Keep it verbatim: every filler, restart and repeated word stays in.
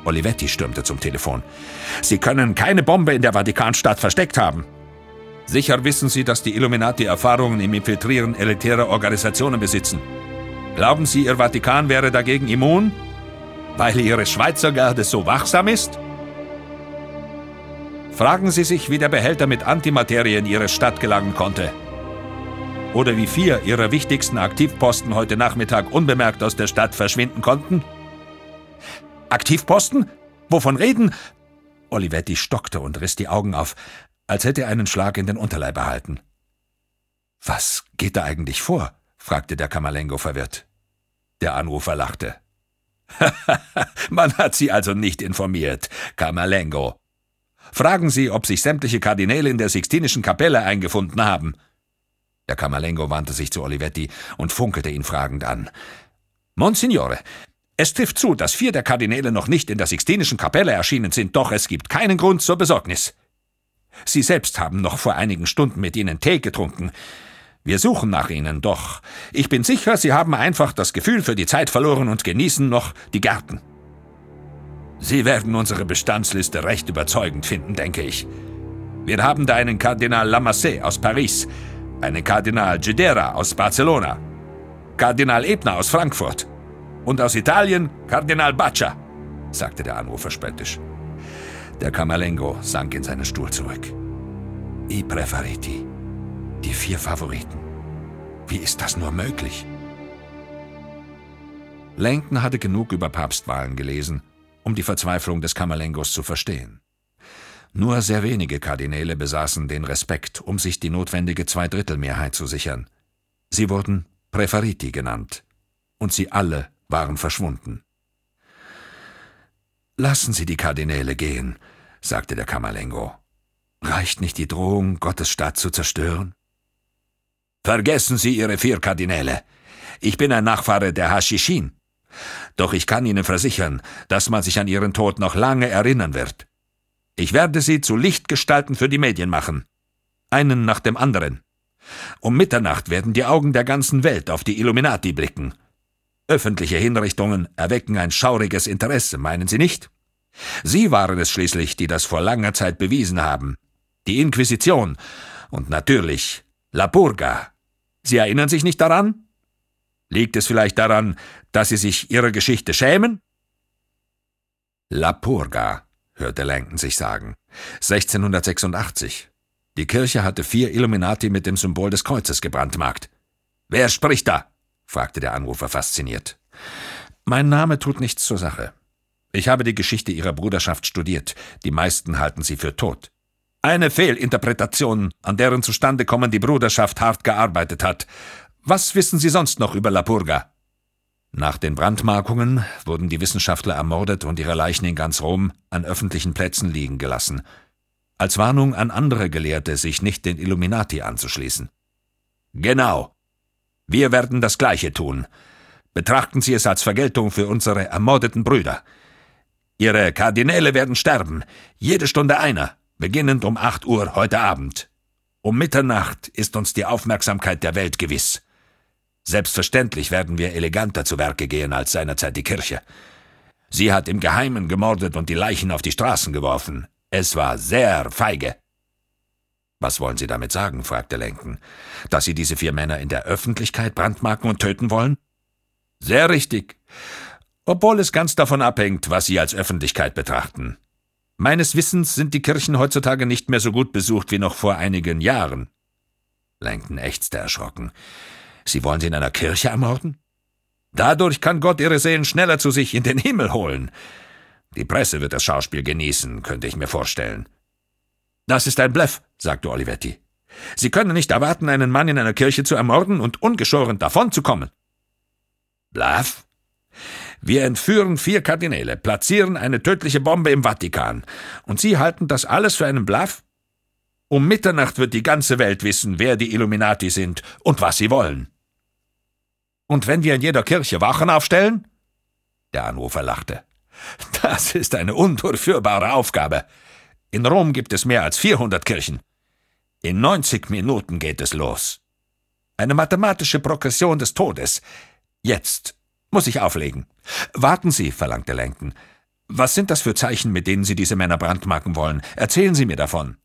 Olivetti stürmte zum Telefon. »Sie können keine Bombe in der Vatikanstadt versteckt haben.« »Sicher wissen Sie, dass die Illuminati Erfahrungen im Infiltrieren elitärer Organisationen besitzen. Glauben Sie, Ihr Vatikan wäre dagegen immun? Weil Ihre Schweizer Garde so wachsam ist? Fragen Sie sich, wie der Behälter mit Antimaterie in Ihre Stadt gelangen konnte. Oder wie vier Ihrer wichtigsten Aktivposten heute Nachmittag unbemerkt aus der Stadt verschwinden konnten.« »Aktivposten? Wovon reden?« Olivetti stockte und riss die Augen auf, als hätte er einen Schlag in den Unterleib erhalten. »Was geht da eigentlich vor?« fragte der Camerlengo verwirrt. Der Anrufer lachte. »Man hat Sie also nicht informiert, Camerlengo. Fragen Sie, ob sich sämtliche Kardinäle in der Sixtinischen Kapelle eingefunden haben.« Der Camerlengo wandte sich zu Olivetti und funkelte ihn fragend an. »Monsignore, es trifft zu, dass vier der Kardinäle noch nicht in der Sixtinischen Kapelle erschienen sind, doch es gibt keinen Grund zur Besorgnis. Sie selbst haben noch vor einigen Stunden mit ihnen Tee getrunken. Wir suchen nach ihnen, doch ich bin sicher, sie haben einfach das Gefühl für die Zeit verloren und genießen noch die Gärten. Sie werden unsere Bestandsliste recht überzeugend finden, denke ich. Wir haben da einen Kardinal Lamasset aus Paris, einen Kardinal Gedera aus Barcelona, Kardinal Ebner aus Frankfurt und aus Italien Kardinal Baccia«, sagte der Anrufer spöttisch. Der Camerlengo sank in seinen Stuhl zurück. »I preferiti«, die vier Favoriten. Wie ist das nur möglich? Langton hatte genug über Papstwahlen gelesen, um die Verzweiflung des Camerlengos zu verstehen. Nur sehr wenige Kardinäle besaßen den Respekt, um sich die notwendige Zweidrittelmehrheit zu sichern. Sie wurden Preferiti genannt, und sie alle waren verschwunden. »Lassen Sie die Kardinäle gehen«, sagte der Camerlengo. »Reicht nicht die Drohung, Gottes Stadt zu zerstören?« »Vergessen Sie Ihre vier Kardinäle. Ich bin ein Nachfahre der Haschichin. Doch ich kann Ihnen versichern, dass man sich an Ihren Tod noch lange erinnern wird. Ich werde Sie zu Lichtgestalten für die Medien machen. Einen nach dem anderen. Um Mitternacht werden die Augen der ganzen Welt auf die Illuminati blicken. Öffentliche Hinrichtungen erwecken ein schauriges Interesse, meinen Sie nicht? Sie waren es schließlich, die das vor langer Zeit bewiesen haben. Die Inquisition und natürlich La Purga. Sie erinnern sich nicht daran? Liegt es vielleicht daran, dass Sie sich Ihrer Geschichte schämen?« La Purga, hörte Langton sich sagen. sechzehnhundertsechsundachtzig. Die Kirche hatte vier Illuminati mit dem Symbol des Kreuzes gebrandmarkt. »Wer spricht da?« fragte der Anrufer fasziniert. »Mein Name tut nichts zur Sache. Ich habe die Geschichte Ihrer Bruderschaft studiert. Die meisten halten sie für tot. Eine Fehlinterpretation, an deren Zustandekommen die Bruderschaft hart gearbeitet hat. Was wissen Sie sonst noch über La Purga?« Nach den Brandmarkungen wurden die Wissenschaftler ermordet und ihre Leichen in ganz Rom an öffentlichen Plätzen liegen gelassen. Als Warnung an andere Gelehrte, sich nicht den Illuminati anzuschließen. »Genau. Wir werden das Gleiche tun. Betrachten Sie es als Vergeltung für unsere ermordeten Brüder. Ihre Kardinäle werden sterben, jede Stunde einer, beginnend um acht Uhr heute Abend. Um Mitternacht ist uns die Aufmerksamkeit der Welt gewiss. Selbstverständlich werden wir eleganter zu Werke gehen als seinerzeit die Kirche. Sie hat im Geheimen gemordet und die Leichen auf die Straßen geworfen. Es war sehr feige.« »Was wollen Sie damit sagen?« fragte Langton. »Dass Sie diese vier Männer in der Öffentlichkeit brandmarken und töten wollen?« »Sehr richtig. Obwohl es ganz davon abhängt, was Sie als Öffentlichkeit betrachten. Meines Wissens sind die Kirchen heutzutage nicht mehr so gut besucht wie noch vor einigen Jahren.« Langton ächzte erschrocken. »Sie wollen sie in einer Kirche ermorden?« »Dadurch kann Gott ihre Seelen schneller zu sich in den Himmel holen. Die Presse wird das Schauspiel genießen, könnte ich mir vorstellen.« »Das ist ein Bluff«, sagte Olivetti. »Sie können nicht erwarten, einen Mann in einer Kirche zu ermorden und ungeschoren davonzukommen.« »Bluff? Wir entführen vier Kardinäle, platzieren eine tödliche Bombe im Vatikan. Und Sie halten das alles für einen Bluff? Um Mitternacht wird die ganze Welt wissen, wer die Illuminati sind und was sie wollen.« »Und wenn wir in jeder Kirche Wachen aufstellen?« Der Anrufer lachte. »Das ist eine undurchführbare Aufgabe. In Rom gibt es mehr als vierhundert Kirchen. In neunzig Minuten geht es los. Eine mathematische Progression des Todes. Jetzt muss ich auflegen.« »Warten Sie«, verlangte Langton. Was sind das für Zeichen, mit denen Sie diese Männer brandmarken wollen? Erzählen Sie mir davon.«